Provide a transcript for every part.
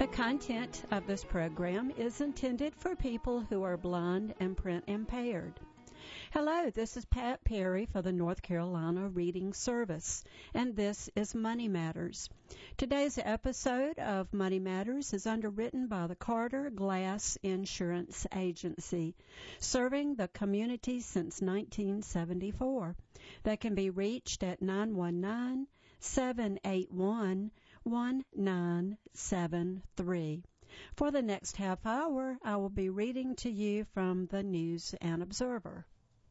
The content of this program is intended for people who are blind and print impaired. Hello, this is Pat Perry for the North Carolina Reading Service, and this is Money Matters. Today's episode of Money Matters is underwritten by the Carter Glass Insurance Agency, serving the community since 1974. They can be reached at 919-781-1973. For the next half hour, I will be reading to you from the News and Observer.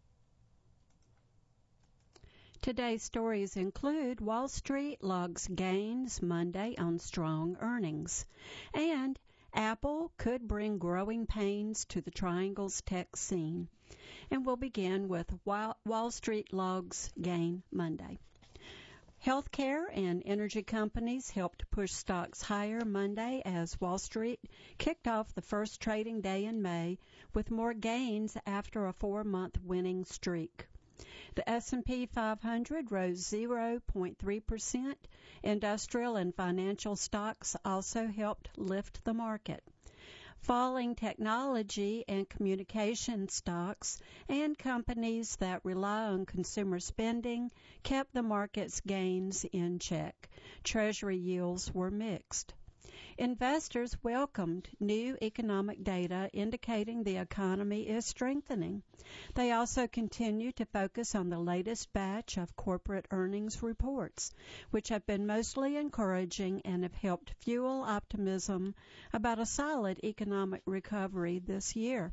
Today's stories include Wall Street logs gains Monday on strong earnings, and Apple could bring growing pains to the Triangle's tech scene. And we'll begin with Wall Street logs gain Monday. Healthcare and energy companies helped push stocks higher Monday as Wall Street kicked off the first trading day in May with more gains after a 4-month winning streak. The S&P 500 rose 0.3%. Industrial and financial stocks also helped lift the market. Falling technology and communication stocks and companies that rely on consumer spending kept the market's gains in check. Treasury yields were mixed. Investors welcomed new economic data indicating the economy is strengthening. They also continue to focus on the latest batch of corporate earnings reports, which have been mostly encouraging and have helped fuel optimism about a solid economic recovery this year.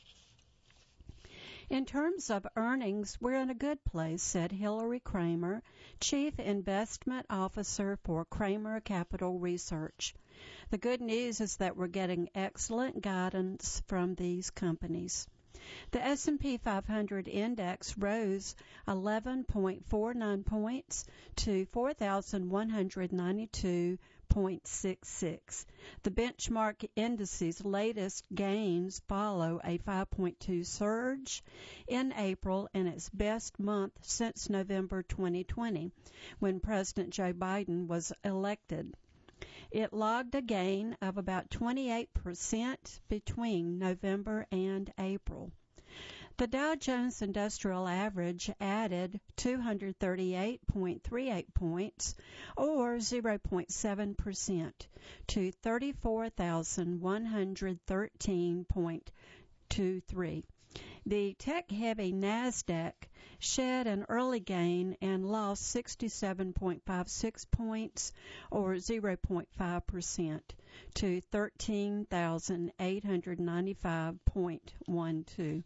In terms of earnings, we're in a good place, said Hillary Kramer, Chief Investment Officer for Kramer Capital Research. The good news is that we're getting excellent guidance from these companies. The S&P 500 index rose 11.49 points to 4,192.66. The benchmark indice's latest gains follow a 5.2 surge in April and its best month since November 2020, when President Joe Biden was elected. It logged a gain of about 28% between November and April. The Dow Jones Industrial Average added 238.38 points, or 0.7%, to 34,113.23. The tech-heavy NASDAQ shed an early gain and lost 67.56 points, or 0.5%, to 13,895.12.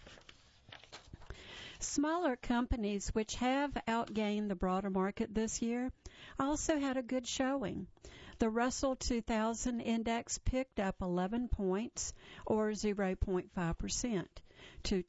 Smaller companies, which have outgained the broader market this year, also had a good showing. The Russell 2000 index picked up 11 points, or 0.5%, to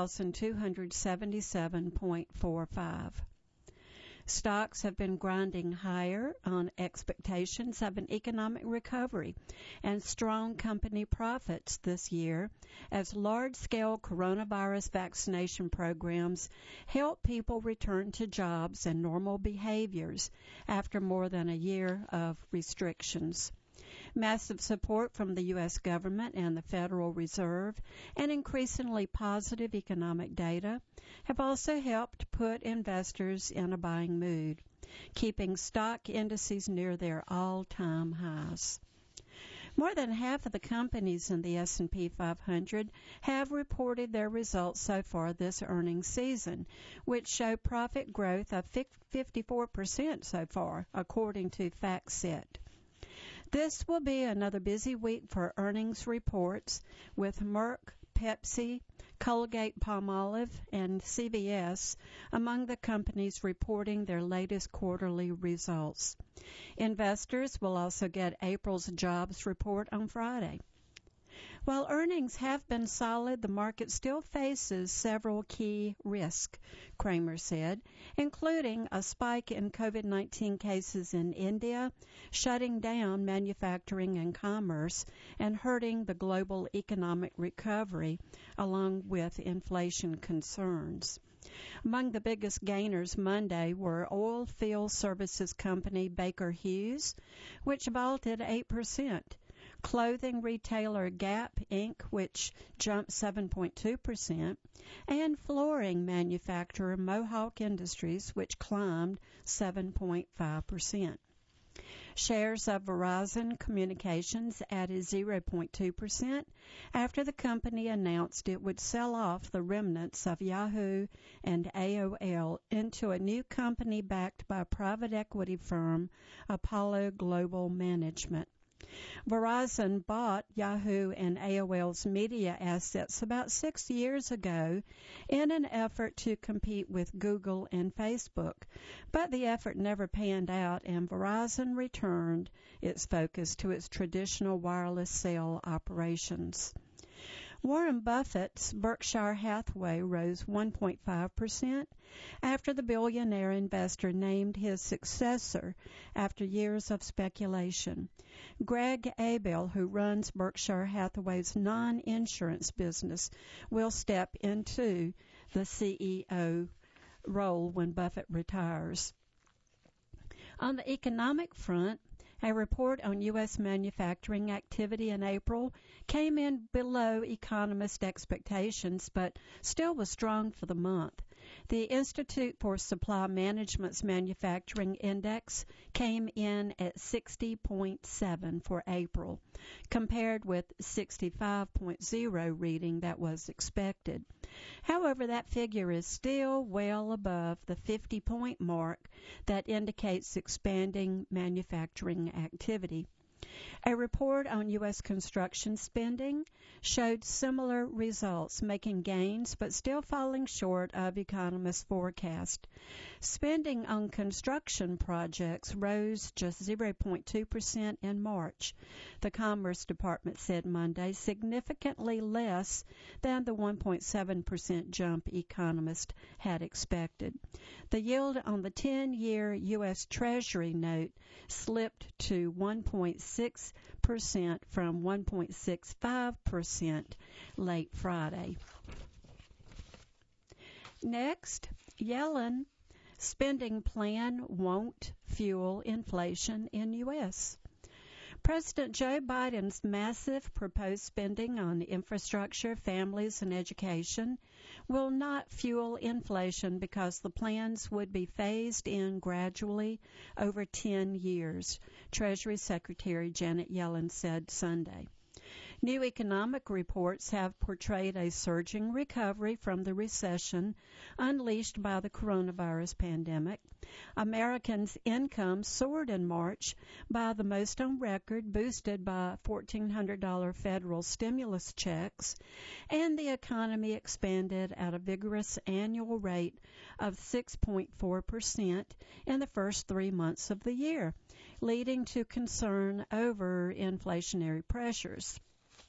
2,277.45. Stocks have been grinding higher on expectations of an economic recovery and strong company profits this year as large-scale coronavirus vaccination programs help people return to jobs and normal behaviors after more than a year of restrictions. Massive support from the U.S. government and the Federal Reserve and increasingly positive economic data have also helped put investors in a buying mood, keeping stock indices near their all-time highs. More than half of the companies in the S&P 500 have reported their results so far this earnings season, which show profit growth of 54% so far, according to FactSet. This will be another busy week for earnings reports, with Merck, Pepsi, Colgate-Palmolive, and CVS among the companies reporting their latest quarterly results. Investors will also get April's jobs report on Friday. While earnings have been solid, the market still faces several key risks, Kramer said, including a spike in COVID-19 cases in India, shutting down manufacturing and commerce, and hurting the global economic recovery, along with inflation concerns. Among the biggest gainers Monday were oil field services company Baker Hughes, which vaulted 8%. clothing retailer Gap Inc., which jumped 7.2%, and flooring manufacturer Mohawk Industries, which climbed 7.5%. Shares of Verizon Communications added 0.2% after the company announced it would sell off the remnants of Yahoo and AOL into a new company backed by private equity firm Apollo Global Management. Verizon bought Yahoo and AOL's media assets about 6 years ago in an effort to compete with Google and Facebook, but the effort never panned out and Verizon returned its focus to its traditional wireless cell operations. Warren Buffett's Berkshire Hathaway rose 1.5% after the billionaire investor named his successor after years of speculation. Greg Abel, who runs Berkshire Hathaway's non-insurance business, will step into the CEO role when Buffett retires. On the economic front, a report on U.S. manufacturing activity in April came in below economist expectations, but still was strong for the month. The Institute for Supply Management's manufacturing index came in at 60.7 for April, compared with 65.0 reading that was expected. However, that figure is still well above the 50-point mark that indicates expanding manufacturing activity. A report on U.S. construction spending showed similar results, making gains but still falling short of economists' forecast. Spending on construction projects rose just 0.2% in March, the Commerce Department said Monday, significantly less than the 1.7% jump economists had expected. The yield on the 10-year U.S. Treasury note slipped to 1.6% from 1.65% late Friday. Next, Yellen spending plan won't fuel inflation in U.S. President Joe Biden's massive proposed spending on infrastructure, families, and education will not fuel inflation because the plans would be phased in gradually over 10 years, Treasury Secretary Janet Yellen said Sunday. New economic reports have portrayed a surging recovery from the recession unleashed by the coronavirus pandemic. Americans' income soared in March by the most on record, boosted by $1,400 federal stimulus checks, and the economy expanded at a vigorous annual rate of 6.4% in the first 3 months of the year, leading to concern over inflationary pressures.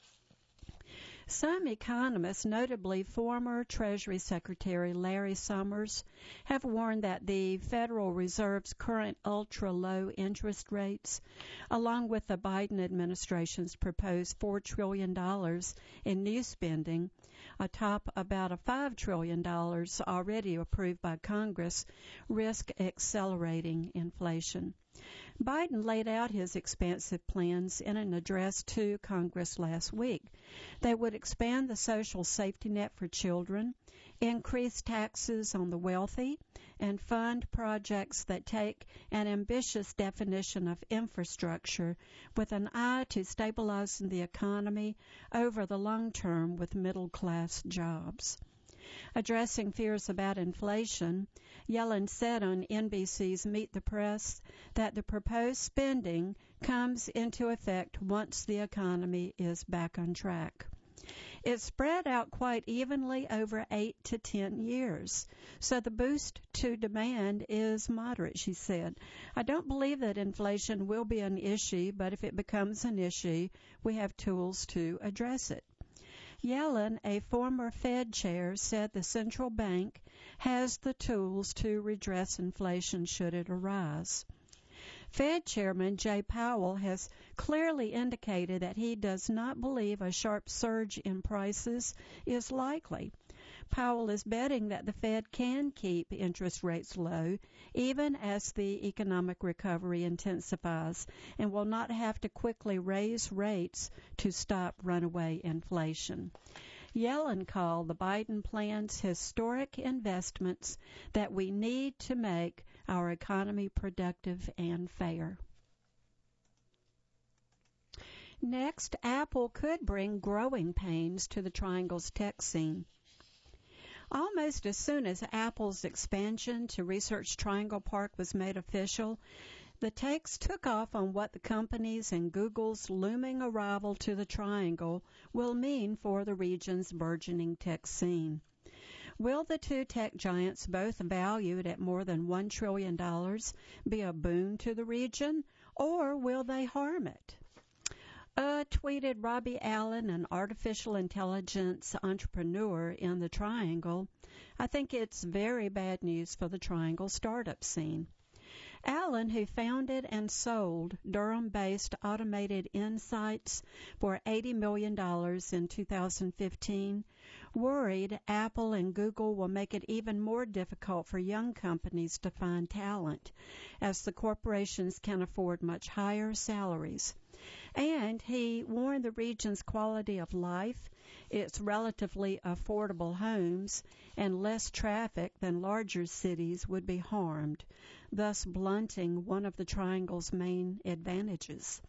Some economists, notably former Treasury Secretary Larry Summers, have warned that the Federal Reserve's current ultra-low interest rates, along with the Biden administration's proposed $4 trillion in new spending, atop about $5 trillion already approved by Congress, risk accelerating inflation. Biden laid out his expansive plans in an address to Congress last week. They would expand the social safety net for children, increase taxes on the wealthy, and fund projects that take an ambitious definition of infrastructure with an eye to stabilizing the economy over the long term with middle-class jobs. Addressing fears about inflation, Yellen said on NBC's Meet the Press that the proposed spending comes into effect once the economy is back on track. It's spread out quite evenly over 8 to 10 years, so the boost to demand is moderate, she said. I don't believe that inflation will be an issue, but if it becomes an issue, we have tools to address it. Yellen, a former Fed chair, said the central bank has the tools to redress inflation should it arise. Fed Chairman Jay Powell has clearly indicated that he does not believe a sharp surge in prices is likely. Powell is betting that the Fed can keep interest rates low even as the economic recovery intensifies and will not have to quickly raise rates to stop runaway inflation. Yellen called the Biden plan's historic investments that we need to make our economy productive and fair. Next, Apple could bring growing pains to the Triangle's tech scene. Almost as soon as Apple's expansion to Research Triangle Park was made official, the takes took off on what the company's and Google's looming arrival to the Triangle will mean for the region's burgeoning tech scene. Will the two tech giants, both valued at more than $1 trillion, be a boon to the region, or will they harm it? Tweeted Robbie Allen, an artificial intelligence entrepreneur in the Triangle, "I think it's very bad news for the Triangle startup scene." Allen, who founded and sold Durham-based Automated Insights for $80 million in 2015, worried Apple and Google will make it even more difficult for young companies to find talent, as the corporations can afford much higher salaries. And he warned the region's quality of life, its relatively affordable homes, and less traffic than larger cities would be harmed, thus blunting one of the Triangle's main advantages.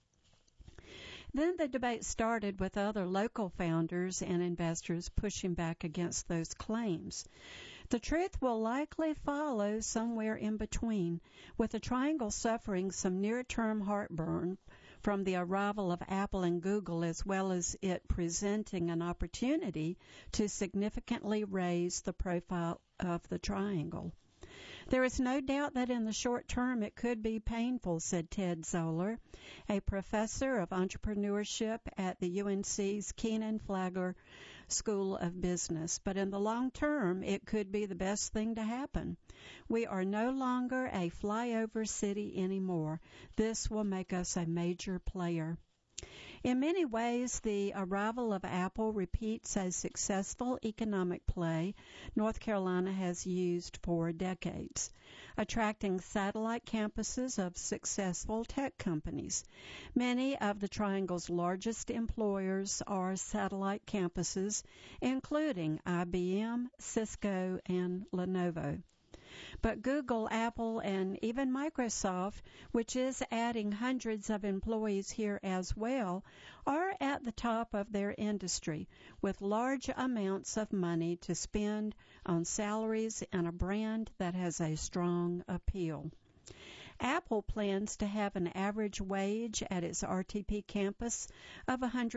Then the debate started with other local founders and investors pushing back against those claims. The truth will likely follow somewhere in between, with the Triangle suffering some near-term heartburn from the arrival of Apple and Google, as well as it presenting an opportunity to significantly raise the profile of the Triangle. "There is no doubt that in the short term it could be painful," said Ted Zoller, a professor of entrepreneurship at the UNC's Keenan Flagler School of Business. "But in the long term, it could be the best thing to happen. We are no longer a flyover city anymore. This will make us a major player." In many ways, the arrival of Apple repeats a successful economic play North Carolina has used for decades, attracting satellite campuses of successful tech companies. Many of the Triangle's largest employers are satellite campuses, including IBM, Cisco, and Lenovo. But Google, Apple, and even Microsoft, which is adding hundreds of employees here as well, are at the top of their industry, with large amounts of money to spend on salaries and a brand that has a strong appeal. Apple plans to have an average wage at its RTP campus of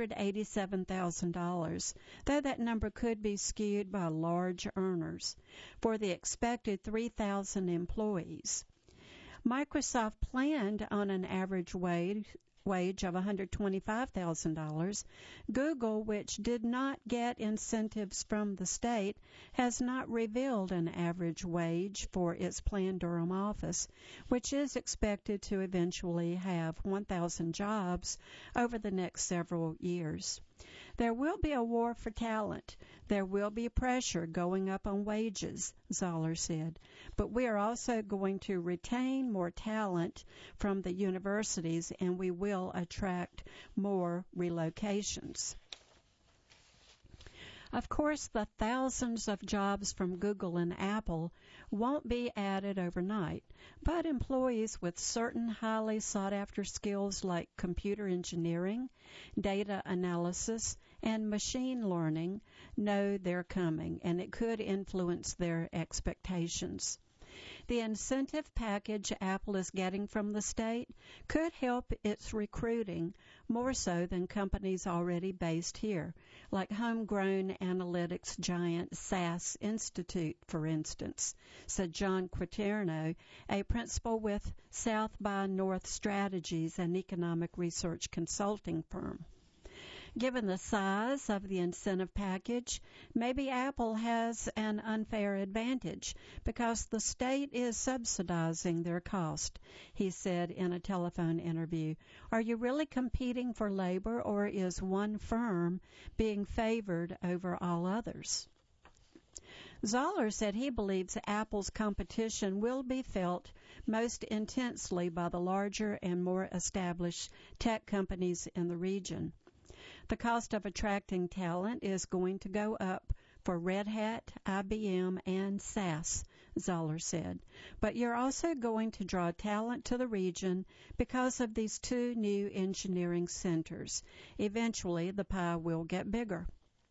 $187,000, though that number could be skewed by large earners, for the expected 3,000 employees. Microsoft planned on an average wage of $125,000. Google, which did not get incentives from the state, has not revealed an average wage for its planned Durham office, which is expected to eventually have 1,000 jobs over the next several years. There will be a war for talent. There will be pressure going up on wages, Zoller said. But we are also going to retain more talent from the universities, and we will attract more relocations. Of course, the thousands of jobs from Google and Apple won't be added overnight, but employees with certain highly sought-after skills like computer engineering, data analysis, and machine learning know they're coming, and it could influence their expectations. The incentive package Apple is getting from the state could help its recruiting more so than companies already based here, like homegrown analytics giant SAS Institute, for instance, said John Quaterno, a principal with South by North Strategies, an economic research consulting firm. Given the size of the incentive package, maybe Apple has an unfair advantage because the state is subsidizing their cost, he said in a telephone interview. Are you really competing for labor, or is one firm being favored over all others? Zoller said he believes Apple's competition will be felt most intensely by the larger and more established tech companies in the region. The cost of attracting talent is going to go up for Red Hat, IBM, and SAS, Zoller said. But you're also going to draw talent to the region because of these two new engineering centers. Eventually, the pie will get bigger.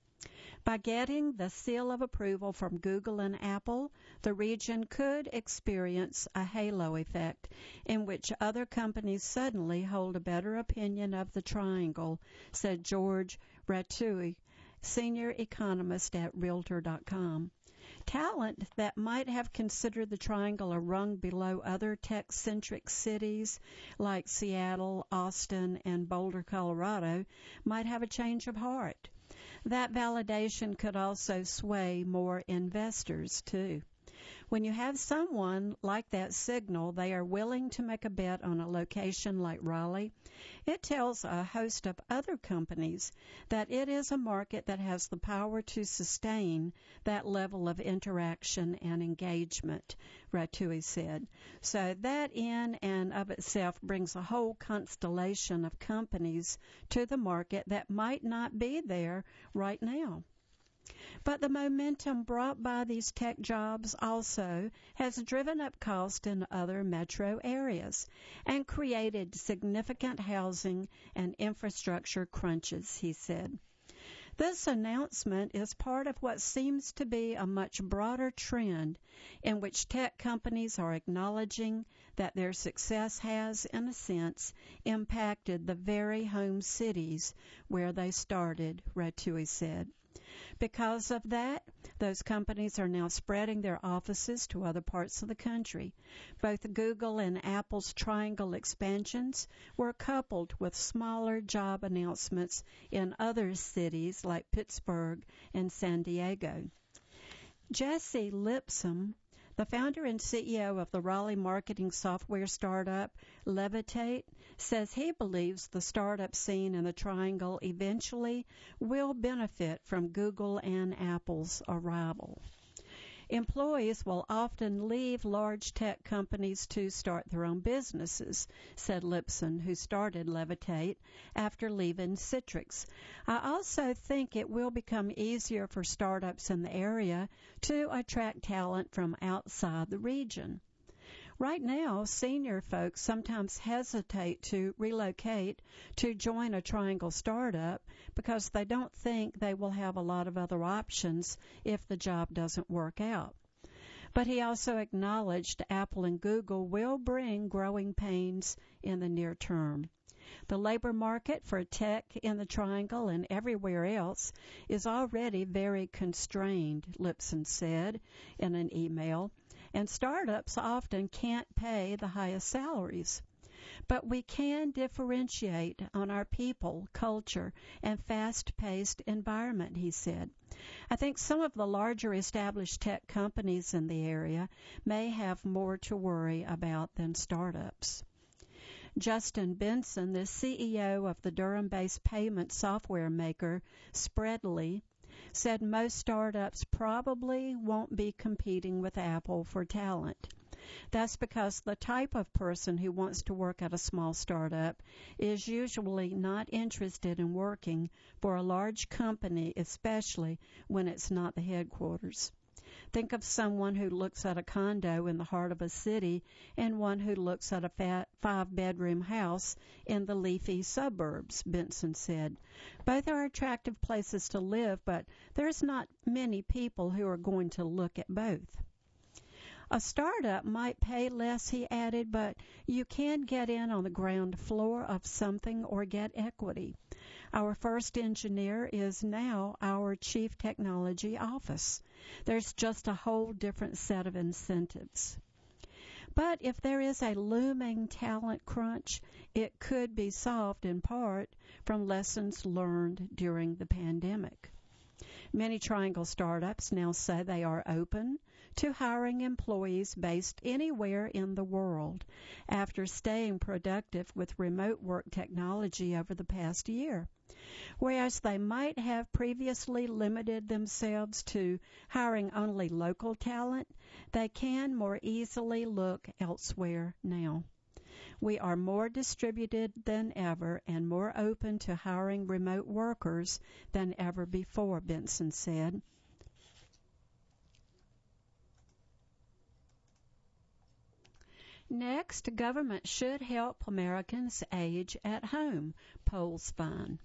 By getting the seal of approval from Google and Apple, the region could experience a halo effect in which other companies suddenly hold a better opinion of the triangle, said George Rattui, senior economist at Realtor.com. Talent that might have considered the triangle a rung below other tech-centric cities like Seattle, Austin, and Boulder, Colorado might have a change of heart. That validation could also sway more investors, too. When you have someone like that signal they are willing to make a bet on a location like Raleigh, it tells a host of other companies that it is a market that has the power to sustain that level of interaction and engagement, Rattui said. So that in and of itself brings a whole constellation of companies to the market that might not be there right now. But the momentum brought by these tech jobs also has driven up costs in other metro areas and created significant housing and infrastructure crunches, he said. This announcement is part of what seems to be a much broader trend in which tech companies are acknowledging that their success has, in a sense, impacted the very home cities where they started, Rattui said. Because of that, those companies are now spreading their offices to other parts of the country. Both Google and Apple's Triangle expansions were coupled with smaller job announcements in other cities like Pittsburgh and San Diego. Jesse Lipsum, the founder and CEO of the Raleigh marketing software startup Levitate, says he believes the startup scene in the Triangle eventually will benefit from Google and Apple's arrival. Employees will often leave large tech companies to start their own businesses, said Lipson, who started Levitate after leaving Citrix. I also think it will become easier for startups in the area to attract talent from outside the region. Right now, senior folks sometimes hesitate to relocate to join a Triangle startup because they don't think they will have a lot of other options if the job doesn't work out. But he also acknowledged Apple and Google will bring growing pains in the near term. The labor market for tech in the Triangle and everywhere else is already very constrained, Lipson said in an email, and startups often can't pay the highest salaries. But we can differentiate on our people, culture, and fast-paced environment, he said. I think some of the larger established tech companies in the area may have more to worry about than startups. Justin Benson, the CEO of the Durham-based payment software maker Spreadly, said most startups probably won't be competing with Apple for talent. That's because the type of person who wants to work at a small startup is usually not interested in working for a large company, especially when it's not the headquarters. Think of someone who looks at a condo in the heart of a city and one who looks at a 5-bedroom house in the leafy suburbs, Benson said. Both are attractive places to live, but there's not many people who are going to look at both. A startup might pay less, he added, but you can get in on the ground floor of something or get equity. Our first engineer is now our chief technology office. There's just a whole different set of incentives. But if there is a looming talent crunch, it could be solved in part from lessons learned during the pandemic. Many Triangle startups now say they are open to hiring employees based anywhere in the world after staying productive with remote work technology over the past year. Whereas they might have previously limited themselves to hiring only local talent, they can more easily look elsewhere now. We are more distributed than ever and more open to hiring remote workers than ever before, Benson said. Next, government should help Americans age at home, polls find.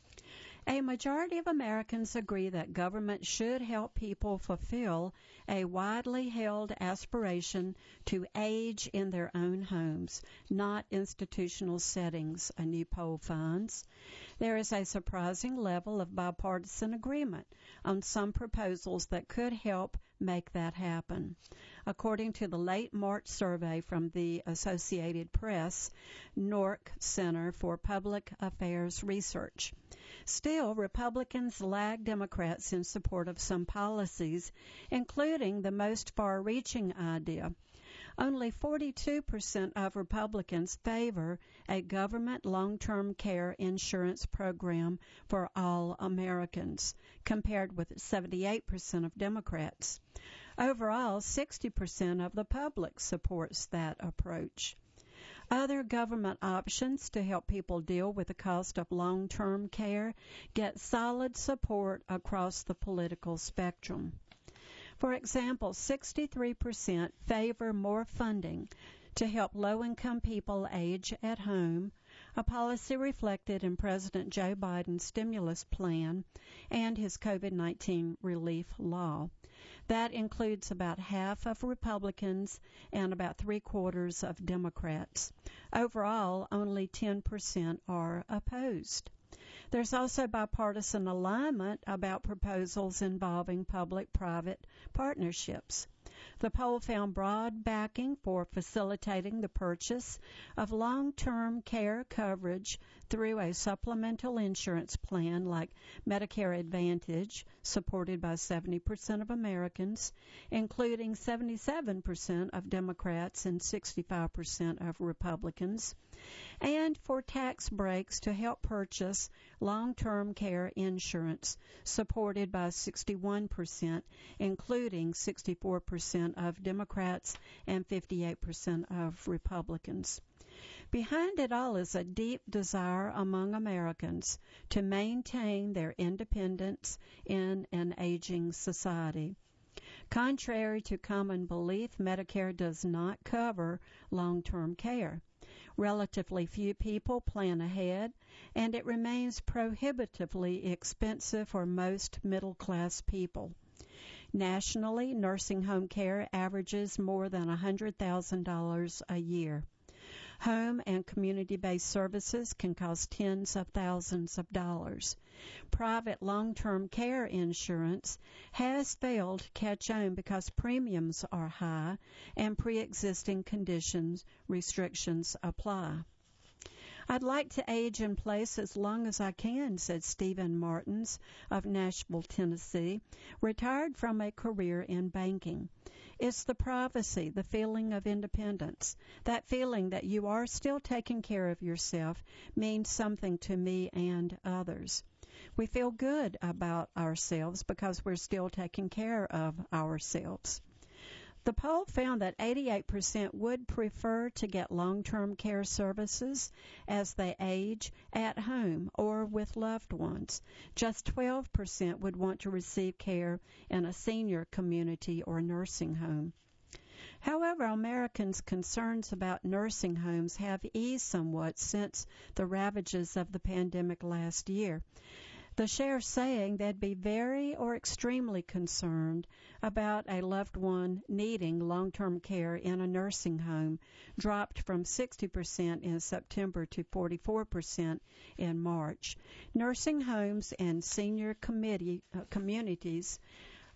A majority of Americans agree that government should help people fulfill a widely held aspiration to age in their own homes, not institutional settings, a new poll finds. There is a surprising level of bipartisan agreement on some proposals that could help make that happen. According to the late March survey from the Associated Press, NORC Center for Public Affairs Research. Still, Republicans lag Democrats in support of some policies, including the most far-reaching idea. Only 42% of Republicans favor a government long-term care insurance program for all Americans, compared with 78% of Democrats. Overall, 60% of the public supports that approach. Other government options to help people deal with the cost of long-term care get solid support across the political spectrum. For example, 63% favor more funding to help low-income people age at home, a policy reflected in President Joe Biden's stimulus plan and his COVID-19 relief law. That includes about half of Republicans and about three-quarters of Democrats. Overall, only 10% are opposed. There's also bipartisan alignment about proposals involving public-private partnerships. The poll found broad backing for facilitating the purchase of long-term care coverage through a supplemental insurance plan like Medicare Advantage, supported by 70% of Americans, including 77% of Democrats and 65% of Republicans, and for tax breaks to help purchase long-term care insurance, supported by 61%, including 64% of Democrats and 58% of Republicans. Behind it all is a deep desire among Americans to maintain their independence in an aging society. Contrary to common belief, Medicare does not cover long-term care. Relatively few people plan ahead, and it remains prohibitively expensive for most middle-class people. Nationally, nursing home care averages more than $100,000 a year. Home and community-based services can cost tens of thousands of dollars. Private long-term care insurance has failed to catch on because premiums are high and pre-existing conditions restrictions apply. I'd like to age in place as long as I can, said Stephen Martins of Nashville, Tennessee, retired from a career in banking. It's the privacy, the feeling of independence, that feeling that you are still taking care of yourself means something to me and others. We feel good about ourselves because we're still taking care of ourselves. The poll found that 88% would prefer to get long-term care services as they age at home or with loved ones. Just 12% would want to receive care in a senior community or nursing home. However, Americans' concerns about nursing homes have eased somewhat since the ravages of the pandemic last year. The sheriff saying they'd be very or extremely concerned about a loved one needing long-term care in a nursing home dropped from 60% in September to 44% in March. Nursing homes and senior communities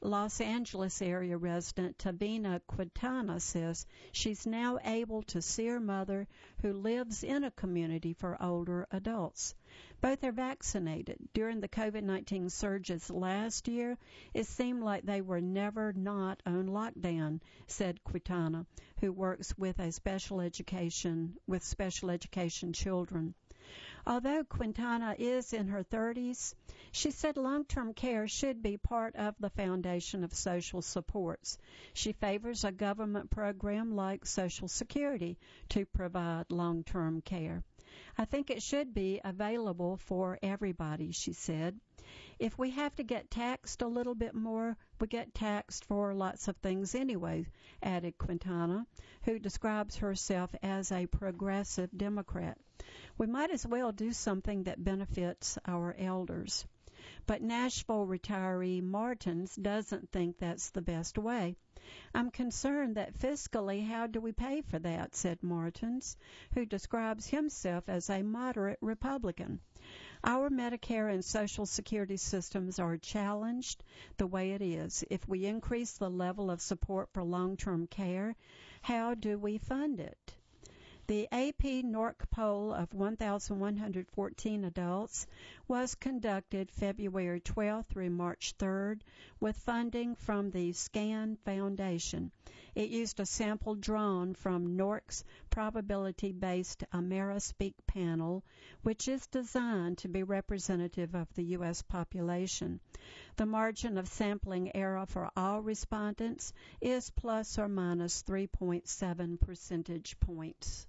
Los Angeles area resident Tavina Quintana says she's now able to see her mother who lives in a community for older adults. Both are vaccinated. During the COVID-19 surges last year, it seemed like they were never not on lockdown, said Quintana, who works with special education children. Although Quintana is in her 30s, she said long-term care should be part of the foundation of social supports. She favors a government program like Social Security to provide long-term care. I think it should be available for everybody, she said. If we have to get taxed a little bit more, we get taxed for lots of things anyway, added Quintana, who describes herself as a progressive Democrat. We might as well do something that benefits our elders. But Nashville retiree Martins doesn't think that's the best way. I'm concerned that fiscally, how do we pay for that, said Martins, who describes himself as a moderate Republican. Our Medicare and Social Security systems are challenged the way it is. If we increase the level of support for long-term care, how do we fund it? The AP NORC poll of 1,114 adults was conducted February 12 through March 3 with funding from the SCAN Foundation. It used a sample drawn from NORC's probability-based AmeriSpeak panel, which is designed to be representative of the U.S. population. The margin of sampling error for all respondents is plus or minus 3.7 percentage points.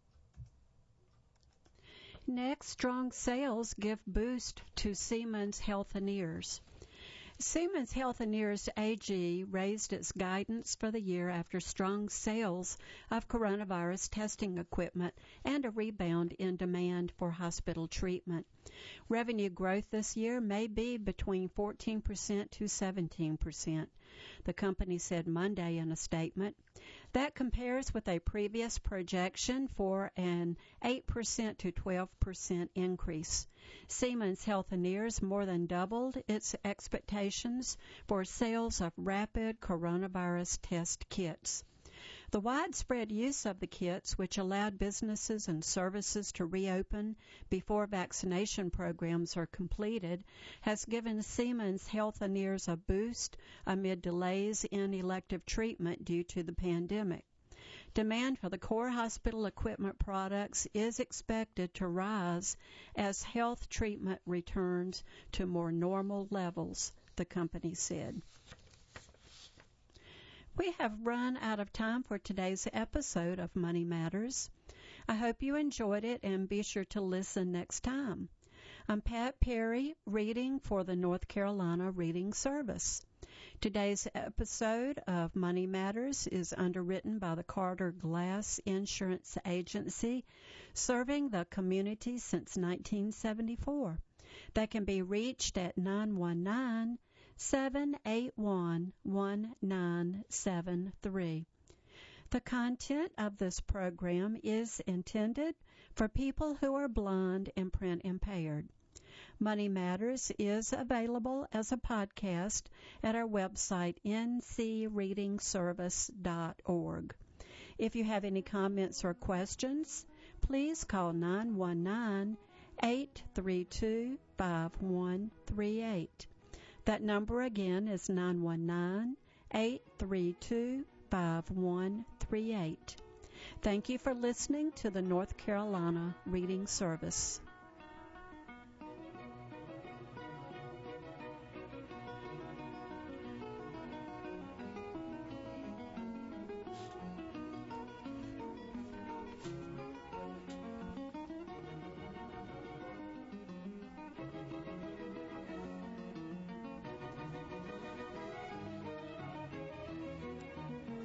Next, strong sales give boost to Siemens Healthineers. Siemens Healthineers AG raised its guidance for the year after strong sales of coronavirus testing equipment and a rebound in demand for hospital treatment. Revenue growth this year may be between 14% to 17%, the company said Monday in a statement. That compares with a previous projection for an 8% to 12% increase. Siemens Healthineers more than doubled its expectations for sales of rapid coronavirus test kits. The widespread use of the kits, which allowed businesses and services to reopen before vaccination programs are completed, has given Siemens Healthineers a boost amid delays in elective treatment due to the pandemic. Demand for the core hospital equipment products is expected to rise as health treatment returns to more normal levels, the company said. We have run out of time for today's episode of Money Matters. I hope you enjoyed it and be sure to listen next time. I'm Pat Perry, reading for the North Carolina Reading Service. Today's episode of Money Matters is underwritten by the Carter Glass Insurance Agency, serving the community since 1974. They can be reached at 919-781-1973. The content of this program is intended for people who are blind and print impaired. Money Matters is available as a podcast at our website, ncreadingservice.org. If you have any comments or questions, please call 919-832-5138. That number again is 919-832-5138. Thank you for listening to the North Carolina Reading Service.